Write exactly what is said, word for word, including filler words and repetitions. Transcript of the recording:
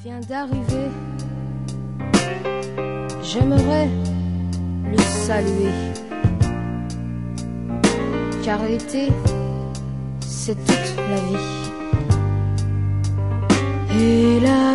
vient d'arriver. J'aimerais le saluer, car l'été, c'est toute la vie. Et là